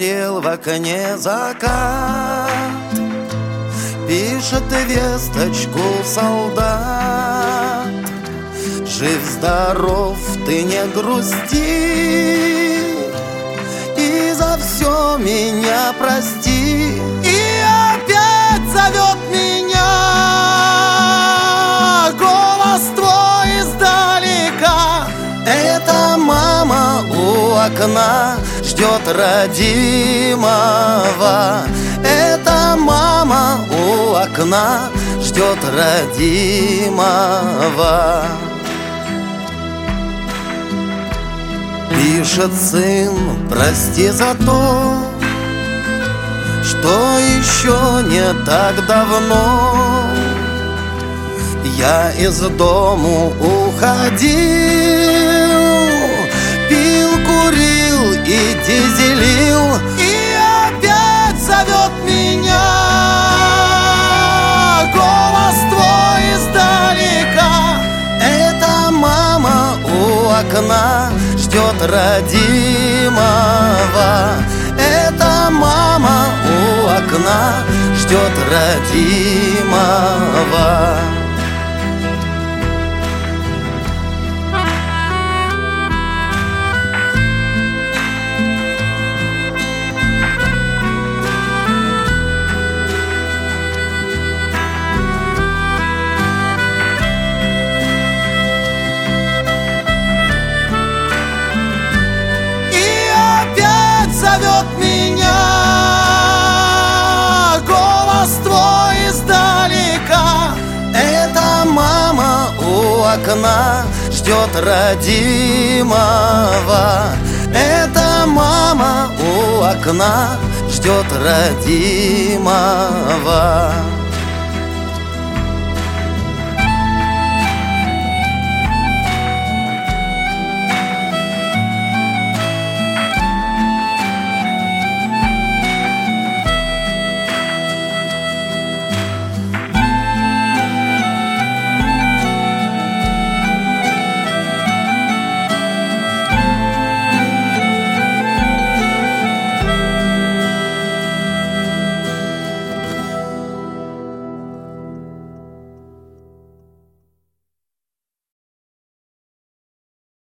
Засветил в окне закат, пишет весточку солдат: жив-здоров, ты не грусти, и за все меня прости. И опять зовет меня голос твой издалека. Это мама у окна ждет родимого. Это мама у окна ждет родимого. Пишет сын: прости за то, что еще не так давно я из дому уходил, пил, курил и дизелил. И опять зовет меня голос твой издалека. Это мама у окна ждет родимого. Это мама у окна ждет родимого. Зовет меня голос твой издалека. Это мама у окна ждет родимого. Это мама у окна ждет родимого.